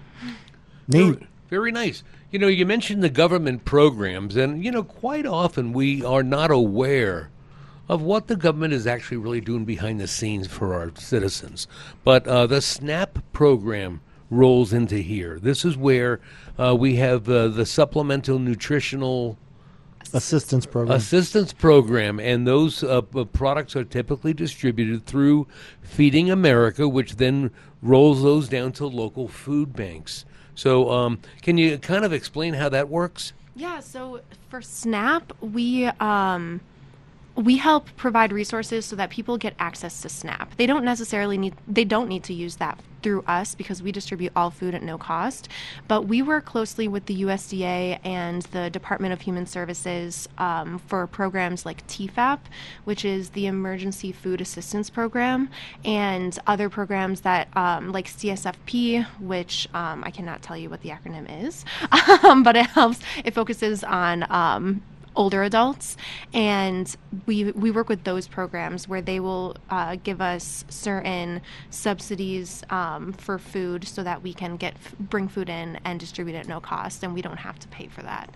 Neat. Very nice. You know, you mentioned the government programs, and, you know, quite often we are not aware of what the government is actually really doing behind the scenes for our citizens. But uh, the SNAP program rolls into here. This is where uh, we have uh, the Supplemental Nutritional Assistance Program. Assistance Program, and those uh, p- products are typically distributed through Feeding America, which then rolls those down to local food banks. So um, can you kind of explain how that works? Yeah, so for SNAP, we... Um, We help provide resources so that people get access to SNAP. They don't necessarily need they don't need to use that through us because we distribute all food at no cost. But we work closely with the U S D A and the Department of Human Services um, for programs like T FAP, which is the Emergency Food Assistance Program, and other programs that um, like C S F P, which um, I cannot tell you what the acronym is, um, but it helps. It focuses on um, older adults, and we we work with those programs where they will uh, give us certain subsidies um, for food so that we can get bring food in and distribute it at no cost, and we don't have to pay for that.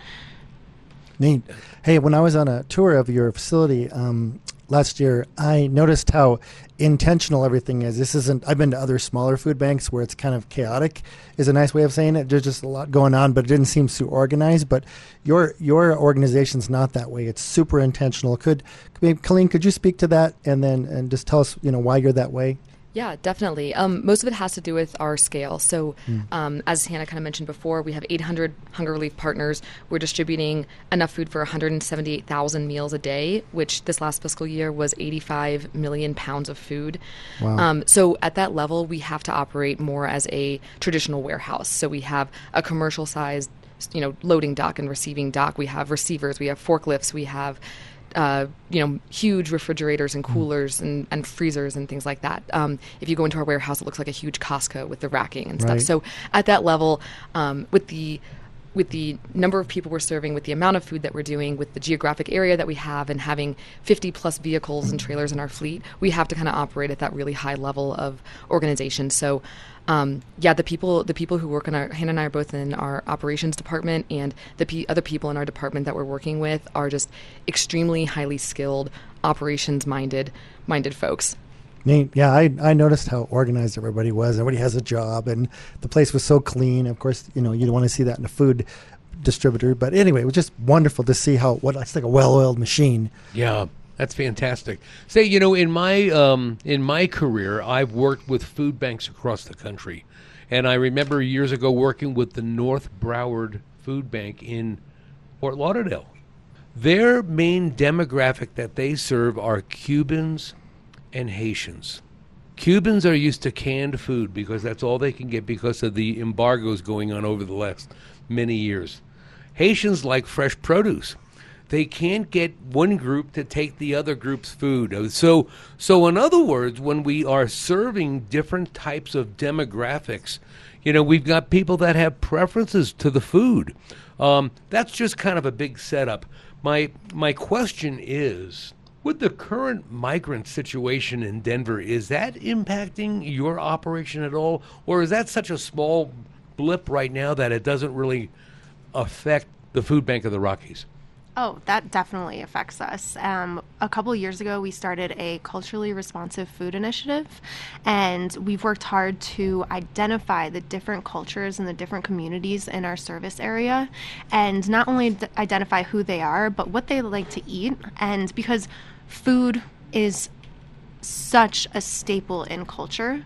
Neat. Hey, when I was on a tour of your facility um, last year, I noticed how intentional everything is. This isn't, I've been to other smaller food banks where it's kind of chaotic, is a nice way of saying it. There's just a lot going on, but it didn't seem too organized. But your your organization's not that way. It's super intentional. Could, maybe, Colleen, could you speak to that and then and just tell us, you know, why you're that way? Yeah, definitely. Um, most of it has to do with our scale. So Mm. um, as Hannah kind of mentioned before, we have eight hundred hunger relief partners. We're distributing enough food for one hundred seventy-eight thousand meals a day, which this last fiscal year was eighty-five million pounds of food. Wow. Um, so at that level, we have to operate more as a traditional warehouse. So we have a commercial sized, you know, loading dock and receiving dock. We have receivers. We have forklifts. We have Uh, you know, huge refrigerators and coolers and, and freezers and things like that. Um, if you go into our warehouse, it looks like a huge Costco with the racking and stuff. Right. So at that level, um, with the with the number of people we're serving, with the amount of food that we're doing, with the geographic area that we have, and having fifty plus vehicles and trailers in our fleet, we have to kind of operate at that really high level of organization. So Um, yeah, the people the people who work in our, Hannah and I are both in our operations department, and the pe- other people in our department that we're working with are just extremely highly skilled, operations minded minded folks. Neat. Yeah, I I noticed how organized everybody was. Everybody has a job, and the place was so clean. Of course, you know, you don't want to see that in a food distributor. But anyway, it was just wonderful to see how what it's like a well-oiled machine. Yeah. That's fantastic. Say, you know, in my um, in my career, I've worked with food banks across the country, and I remember years ago working with the North Broward Food Bank in Fort Lauderdale. Their main demographic that they serve are Cubans and Haitians. Cubans are used to canned food because that's all they can get because of the embargoes going on over the last many years. Haitians like fresh produce. They can't get one group to take the other group's food. So, so in other words, when we are serving different types of demographics, you know, we've got people that have preferences to the food. Um, that's just kind of a big setup. My my question is, with the current migrant situation in Denver, is that impacting your operation at all, or is that such a small blip right now that it doesn't really affect the Food Bank of the Rockies? Oh, that definitely affects us. Um, a couple of years ago, we started a culturally responsive food initiative, and we've worked hard to identify the different cultures and the different communities in our service area, and not only d- identify who they are, but what they like to eat. And because food is such a staple in culture,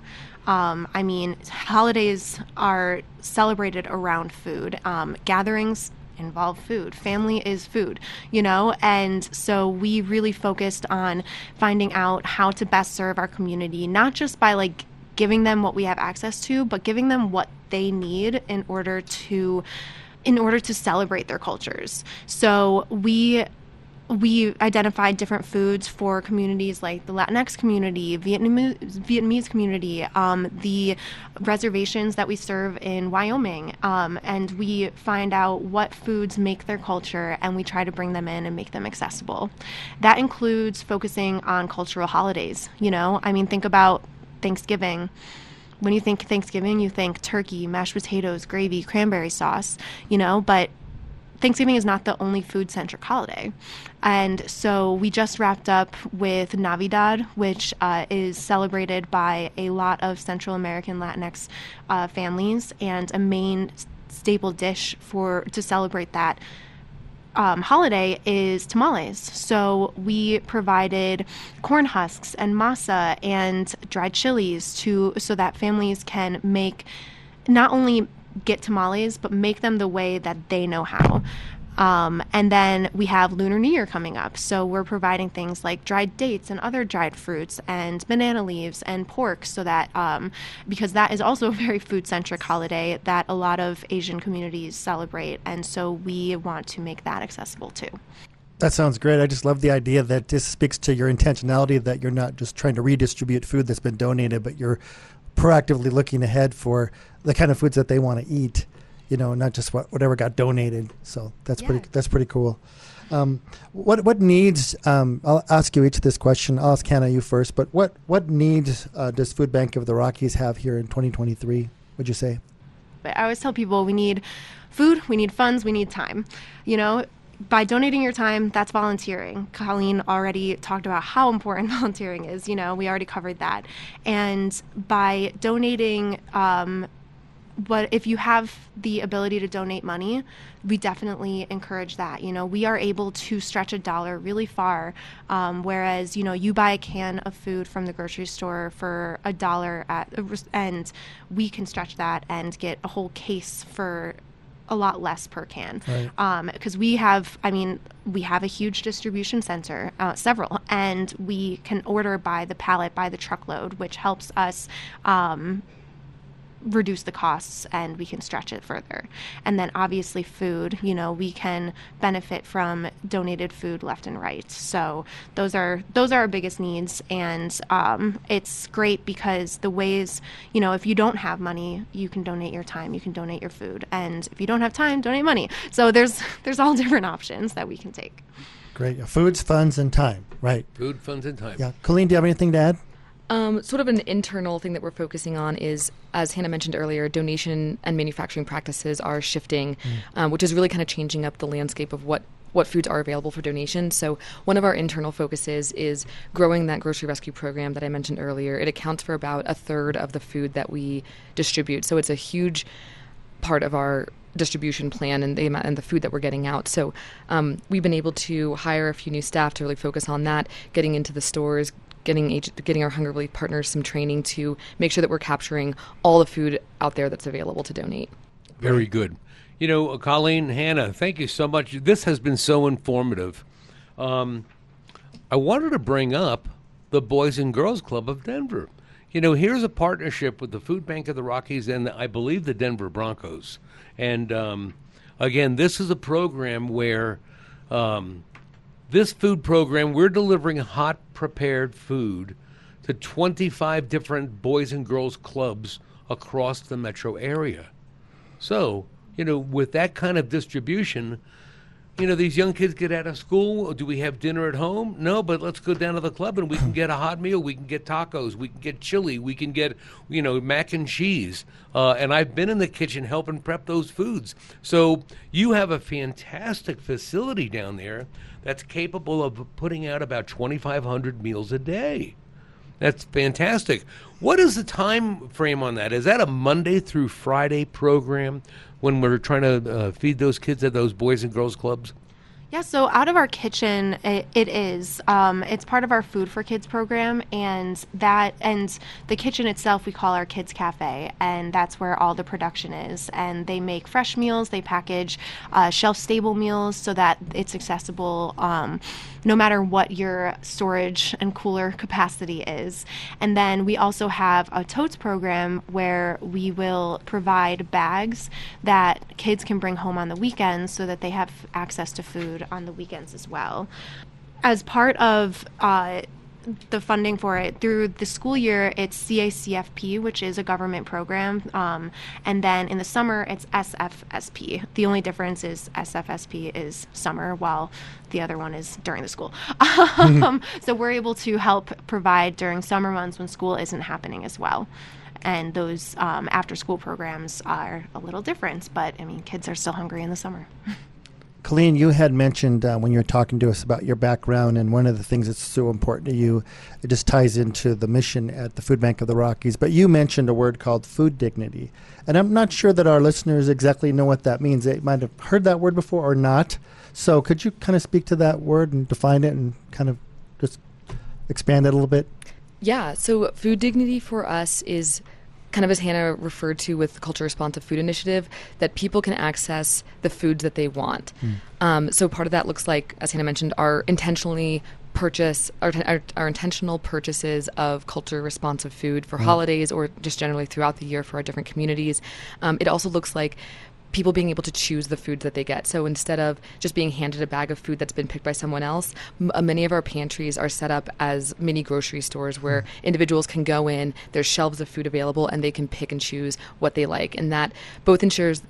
Um, I mean, holidays are celebrated around food. Um, gatherings involve food. Family is food, you know? And so we really focused on finding out how to best serve our community, not just by like giving them what we have access to, but giving them what they need in order to in order to celebrate their cultures. So we we identified different foods for communities like the Latinx community, Vietnamese, Vietnamese community, um, the reservations that we serve in Wyoming, um, and we find out what foods make their culture, and we try to bring them in and make them accessible. That includes focusing on cultural holidays. You know, I mean, think about Thanksgiving. When you think Thanksgiving, you think turkey, mashed potatoes, gravy, cranberry sauce, you know, but Thanksgiving is not the only food-centric holiday. And so we just wrapped up with Navidad, which uh, is celebrated by a lot of Central American Latinx uh, families, and a main staple dish for to celebrate that Um, holiday is tamales. So we provided corn husks and masa and dried chilies to so that families can make not only get tamales but make them the way that they know how. Um, and then we have Lunar New Year coming up. So we're providing things like dried dates and other dried fruits and banana leaves and pork, so that um, because that is also a very food-centric holiday that a lot of Asian communities celebrate. And so we want to make that accessible too. That sounds great. I just love the idea that this speaks to your intentionality, that you're not just trying to redistribute food that's been donated, but you're proactively looking ahead for the kind of foods that they want to eat. You know, not just what, whatever got donated. So that's yeah. pretty. That's pretty cool. Um, what what needs? Um, I'll ask you each this question. I'll ask Hannah you first. But what what needs uh, does Food Bank of the Rockies have here in twenty twenty-three? Would you say? But I always tell people we need food, we need funds, we need time. You know, by donating your time, that's volunteering. Colleen already talked about how important volunteering is. You know, we already covered that. And by donating. Um, But if you have the ability to donate money, we definitely encourage that. You know, we are able to stretch a dollar really far, um, whereas, you know, you buy a can of food from the grocery store for a dollar, at, and we can stretch that and get a whole case for a lot less per can. Right. Um, because we have, I mean, we have a huge distribution center, uh, several, and we can order by the pallet, by the truckload, which helps us um, reduce the costs, and we can stretch it further. And then obviously food, you know, we can benefit from donated food left and right. So those are those are our biggest needs. And um, it's great because the ways, you know, if you don't have money, you can donate your time, you can donate your food. And if you don't have time, donate money. So there's there's all different options that we can take. Great. Yeah, foods, funds, and time. Right. Food, funds, and time. Yeah. Colleen, do you have anything to add? Um, sort of an internal thing that we're focusing on is, as Hannah mentioned earlier, donation and manufacturing practices are shifting, mm. um, which is really kind of changing up the landscape of what, what foods are available for donation. So one of our internal focuses is growing that grocery rescue program that I mentioned earlier. It accounts for about a third of the food that we distribute. So it's a huge part of our distribution plan and the amount and the food that we're getting out. So um, we've been able to hire a few new staff to really focus on that, getting into the stores, getting agent, getting our Hunger Relief partners some training to make sure that we're capturing all the food out there that's available to donate. Very good. You know, Colleen, Hannah, thank you so much. This has been so informative. Um, I wanted to bring up the Boys and Girls Club of Denver. You know, here's a partnership with the Food Bank of the Rockies and, I believe, the Denver Broncos. And, um, again, this is a program where um, this food program, we're delivering hot, prepared food to twenty-five different Boys and Girls Clubs across the metro area. So, you know, with that kind of distribution, you know, these young kids get out of school. Do we have dinner at home? No, but let's go down to the club and we can get a hot meal. We can get tacos. We can get chili. We can get, you know, mac and cheese. Uh, and I've been in the kitchen helping prep those foods. So you have a fantastic facility down there that's capable of putting out about twenty-five hundred meals a day. That's fantastic. What is the time frame on that? Is that a Monday through Friday program when we're trying to uh, feed those kids at those Boys and Girls Clubs? Yeah, so out of our kitchen, it, it is. Um, it's part of our Food for Kids program, and that and the kitchen itself we call our Kids Cafe, and that's where all the production is. And they make fresh meals, they package uh, shelf-stable meals so that it's accessible um, no matter what your storage and cooler capacity is. And then we also have a totes program where we will provide bags that kids can bring home on the weekends so that they have access to food on the weekends as well. As part of uh, the funding for it through the school year, it's C A C F P, which is a government program, um, and then in the summer it's S F S P. The only difference is S F S P is summer, while the other one is during the school. um, so we're able to help provide during summer months when school isn't happening as well. And those um, after-school programs are a little different, but I mean, kids are still hungry in the summer. Colleen, you had mentioned uh, when you were talking to us about your background, and one of the things that's so important to you, it just ties into the mission at the Food Bank of the Rockies, but you mentioned a word called food dignity. And I'm not sure that our listeners exactly know what that means. They might have heard that word before or not. So could you kind of speak to that word and define it and kind of just expand it a little bit? Yeah, so food dignity for us is kind of as Hannah referred to with the Culture Responsive Food Initiative, that people can access the foods that they want. Mm. Um, so part of that looks like, as Hannah mentioned, our intentionally purchase, our, our, our intentional purchases of culture responsive food for mm. holidays or just generally throughout the year for our different communities. Um, it also looks like people being able to choose the foods that they get. So instead of just being handed a bag of food that's been picked by someone else, m- many of our pantries are set up as mini grocery stores where mm. individuals can go in, there's shelves of food available, and they can pick and choose what they like. And that both ensures,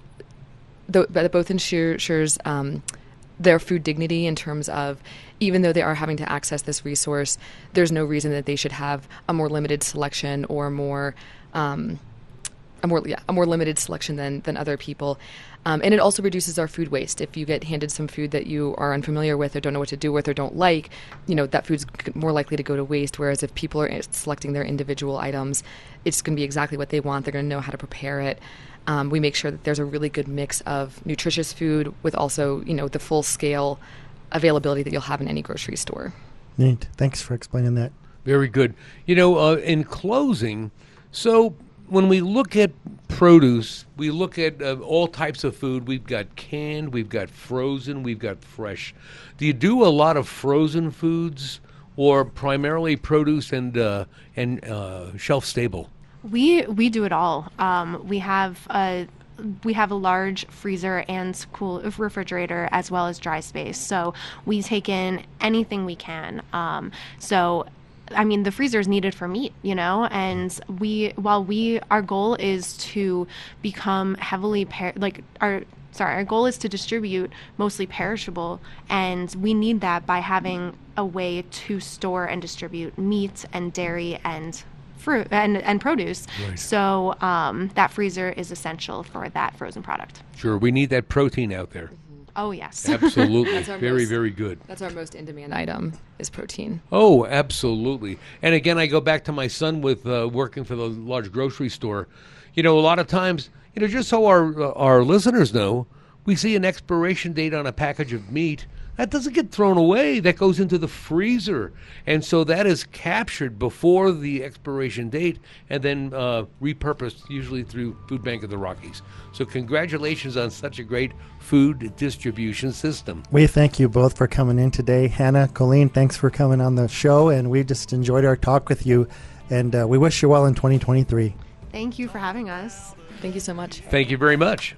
th- that both ensures um, their food dignity in terms of, even though they are having to access this resource, there's no reason that they should have a more limited selection or more um, a more yeah, a more limited selection than than other people. Um, and it also reduces our food waste. If you get handed some food that you are unfamiliar with or don't know what to do with or don't like, you know, that food's more likely to go to waste. Whereas if people are selecting their individual items, it's going to be exactly what they want. They're going to know how to prepare it. Um, we make sure that there's a really good mix of nutritious food with also, you know, the full scale availability that you'll have in any grocery store. Neat. Thanks for explaining that. Very good. You know, uh, in closing, so when we look at produce, we look at uh, all types of food. We've got canned, we've got frozen, we've got fresh. Do you do a lot of frozen foods, or primarily produce and uh, and uh, shelf stable? We we do it all. Um, we have a we have a large freezer and cool refrigerator as well as dry space. So we take in anything we can. Um, so. I mean, the freezer is needed for meat, you know, and we, while we, our goal is to become heavily, per- like, our, sorry, our goal is to distribute mostly perishable, and we need that by having a way to store and distribute meat and dairy and fruit and, and produce. Right. So um, that freezer is essential for that frozen product. Sure, we need that protein out there. Oh, yes. Absolutely. That's our very, most, very good. That's our most in-demand item is protein. Oh, absolutely. And again, I go back to my son with uh, working for the large grocery store. You know, a lot of times, you know, just so our uh, our listeners know, we see an expiration date on a package of meat. That doesn't get thrown away. That goes into the freezer. And so that is captured before the expiration date and then uh, repurposed, usually through Food Bank of the Rockies. So congratulations on such a great food distribution system. We thank you both for coming in today. Hannah, Colleen, thanks for coming on the show, and we just enjoyed our talk with you, and uh, we wish you well in twenty twenty-three. Thank you for having us. Thank you so much. Thank you very much.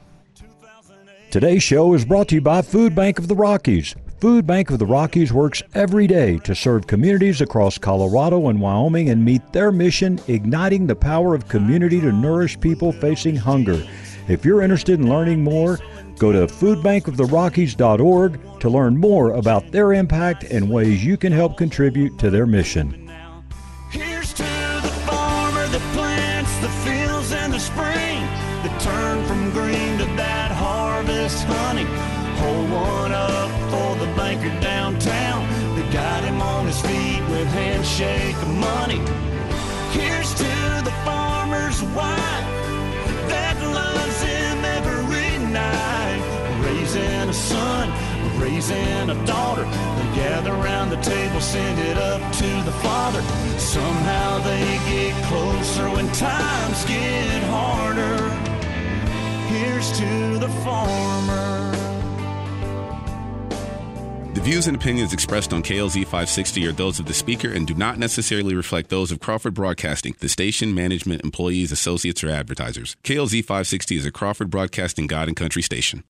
Today's show is brought to you by Food Bank of the Rockies. Food Bank of the Rockies works every day to serve communities across Colorado and Wyoming and meet their mission, igniting the power of community to nourish people facing hunger. If you're interested in learning more, go to food bank of the rockies dot org to learn more about their impact and ways you can help contribute to their mission. Here's to the farmer that plants the fields in the spring, that turn from green to that harvest honey. Hold one up for the banker downtown that got him on his feet with handshake of money. Here's to the farmer's wife that loves him every night, raising a son raising a daughter. They gather around the table, send it up to the father. Somehow they get closer when times get harder. Here's to the farmer. The views and opinions expressed on K L Z five sixty are those of the speaker and do not necessarily reflect those of Crawford Broadcasting, the station, management, employees, associates, or advertisers. K L Z five sixty is a Crawford Broadcasting God and Country station.